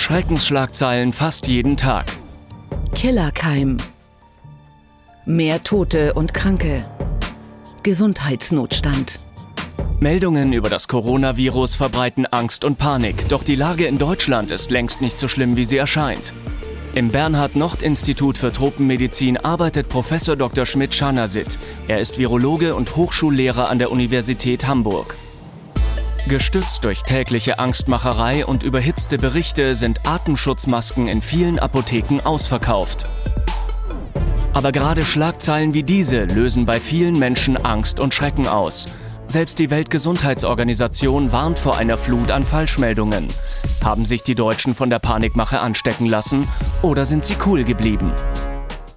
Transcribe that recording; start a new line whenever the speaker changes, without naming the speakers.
Schreckensschlagzeilen fast jeden Tag.
Killerkeim. Mehr Tote und Kranke. Gesundheitsnotstand.
Meldungen über das Coronavirus verbreiten Angst und Panik, doch die Lage in Deutschland ist längst nicht so schlimm, wie sie erscheint. Im Bernhard-Nocht-Institut für Tropenmedizin arbeitet Professor Dr. Schmidt-Schanasit. Er ist Virologe und Hochschullehrer an der Universität Hamburg. Gestützt durch tägliche Angstmacherei und überhitzte Berichte sind Atemschutzmasken in vielen Apotheken ausverkauft. Aber gerade Schlagzeilen wie diese lösen bei vielen Menschen Angst und Schrecken aus. Selbst die Weltgesundheitsorganisation warnt vor einer Flut an Falschmeldungen. Haben sich die Deutschen von der Panikmache anstecken lassen oder sind sie cool geblieben?